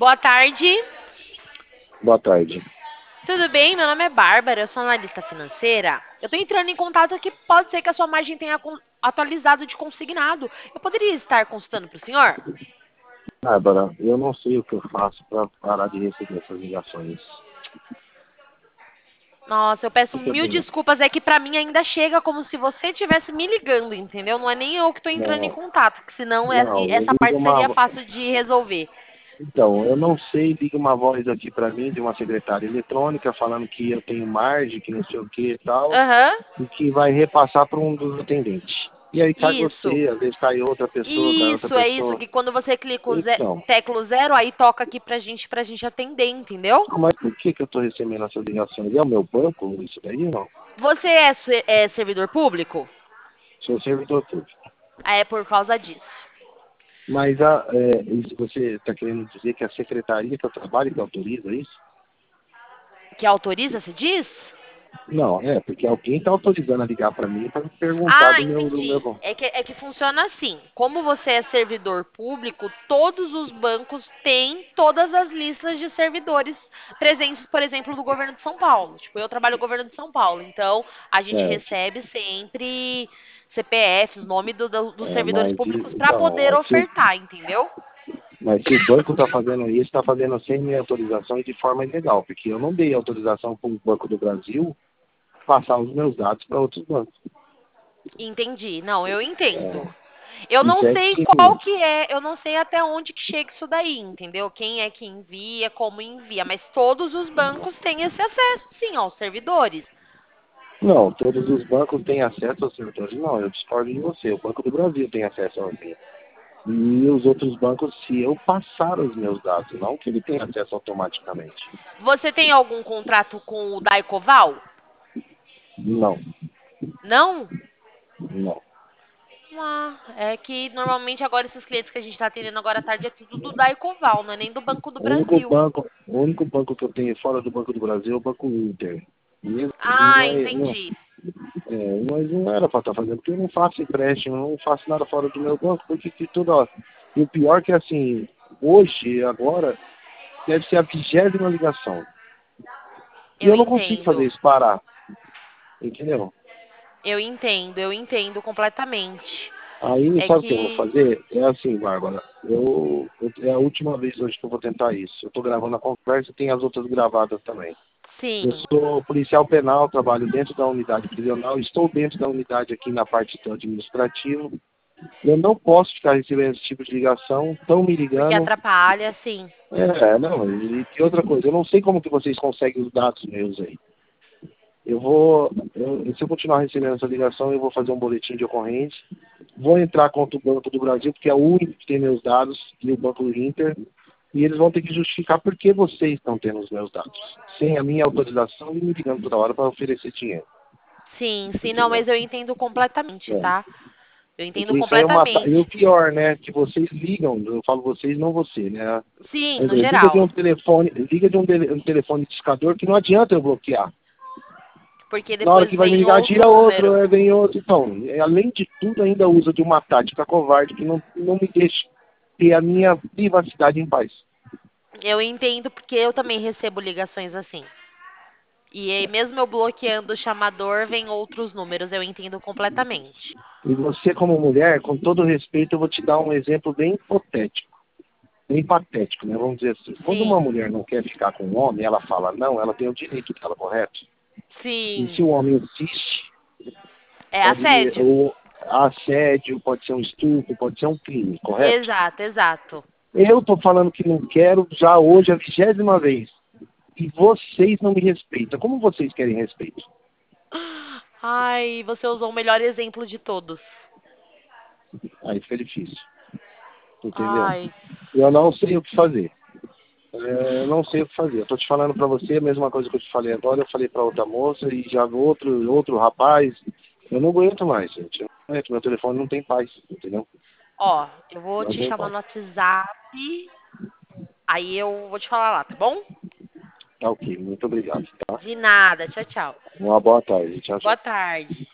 Boa tarde. Boa tarde. Tudo bem? Meu nome é Bárbara, eu sou analista financeira. Eu estou entrando em contato aqui, pode ser que a sua margem tenha atualizado de consignado. Eu poderia estar consultando para o senhor? Bárbara, eu não sei o que eu faço para parar de receber essas ligações. Nossa, eu peço O que eu mil tenho? desculpas, é que para mim ainda chega como se você estivesse me ligando, entendeu? Não é nem eu que estou entrando em Não, contato, que senão não, eu essa ligo parte seria uma. fácil de resolver. Então, eu não sei, liga uma voz aqui para mim de uma secretária eletrônica falando que eu tenho margem, que não sei o que e tal, Aham, e que vai repassar para um dos atendentes. E aí cai isso. você, às vezes cai outra pessoa, cai outra Isso, é isso, pessoa. que quando você clica o Então, teclo zero, aí toca aqui pra gente atender, entendeu? mas por que que eu estou recebendo essas ligações? É o meu banco isso daí ou não? Você é servidor público? Sou servidor público. É por causa disso. Mas isso você está querendo dizer que a secretaria que eu trabalho que autoriza isso? Que autoriza, se diz? Não, porque alguém está autorizando a ligar para mim para me perguntar Ah, do meu entendi. banco. É que funciona assim. Como você é servidor público, todos os bancos têm todas as listas de servidores presentes, por exemplo, do governo de São Paulo. Tipo, eu trabalho no governo de São Paulo, então a gente Certo. recebe sempre CPFs, nome dos É, servidores mas, públicos para então, poder ofertar, entendeu? mas se o banco está fazendo isso, está fazendo sem minha autorização e de forma ilegal, porque eu não dei autorização para o Banco do Brasil passar os meus dados para outros bancos. Entendi. Não, eu É, entendo. Eu não isso é sei qual crime. que é, eu não sei até onde que chega isso daí, entendeu? Quem é que envia, como envia, mas todos os bancos têm esse acesso, sim, aos servidores. Não, todos os bancos têm acesso aos servidores. Não, eu discordo de você. O Banco do Brasil tem acesso ao meu. E os outros bancos, se eu passar os meus dados, não que ele tenha acesso automaticamente. Você tem algum contrato com o Daicoval? Não, Não? não. Ah, é que normalmente agora esses clientes que a gente está atendendo agora à tarde é tudo do Daicoval, não é nem do Banco do Brasil. O único banco que eu tenho fora do Banco do Brasil é o Banco Inter. Mesmo, Ah, entendi. mas não era para estar fazendo, porque eu não faço empréstimo, eu não faço nada fora do meu banco, porque que toda hora. E o pior é que assim, hoje, agora, deve ser a 20ª ligação. E Eu eu não consigo fazer entendo. isso parar, entendeu? Eu entendo completamente. Aí, É sabe o que eu vou que, fazer? É assim, Bárbara, é a última vez hoje que eu vou tentar isso. Eu estou gravando a conversa e tem as outras gravadas também. Eu sim, sou policial penal, trabalho dentro da unidade prisional, estou dentro da unidade aqui na parte do administrativo. Eu não posso ficar recebendo esse tipo de ligação, estão me porque ligando. atrapalha, sim. Não, e outra coisa, eu não sei como que vocês conseguem os dados meus aí. Se eu continuar recebendo essa ligação, eu vou fazer um boletim de ocorrência. Vou entrar contra o Banco do Brasil, porque é o único que tem meus dados, e o Banco do Inter, e eles vão ter que justificar por que vocês estão tendo os meus dados, sem a minha autorização e me ligando toda hora para oferecer dinheiro. Sim, sim, não, Entendeu? mas eu entendo completamente, É. tá? Eu entendo Porque isso aí é E o completamente. pior, né? Que vocês ligam, eu falo vocês, não você, né? Sim, no Liga de geral. um telefone, um telefone discador que não adianta eu bloquear. Porque Na hora depois que vai me vem ligar, outro tira outro, número. vem outro. Então, além de tudo, ainda usa de uma tática covarde que não me deixa ter a minha privacidade em paz. Eu entendo porque eu também recebo ligações assim. E aí, mesmo eu bloqueando o chamador, vem outros números. Eu entendo completamente. E você, como mulher, com todo respeito, eu vou te dar um exemplo bem hipotético, bem patético, né? Vamos dizer assim. Quando uma Sim, mulher não quer ficar com um homem, ela fala não, ela tem o direito dela, correto? E se sim. o homem insiste, É pode, assédio. ou assédio, pode ser um estupro, pode ser um crime, correto? Exato, exato. Eu estou falando que não quero já hoje a 20ª vez. E vocês não me respeitam. Como vocês querem respeito? Ai, você usou o melhor exemplo de todos. Aí fica difícil. Entendeu? Ai, Eu não sei o que fazer. Eu não sei o que fazer. Eu tô te falando para você a mesma coisa que eu te falei agora. Eu falei para outra moça e já outro rapaz. Eu não aguento mais, gente. Eu não aguento. Meu telefone não tem paz, entendeu? ó, eu vou Não te tem chamar paz. no WhatsApp. Aí eu vou te falar lá, tá bom? Tá ok. Muito obrigado, tá? De nada. Tchau, tchau. Uma boa tarde. Tchau, Boa tchau. tarde.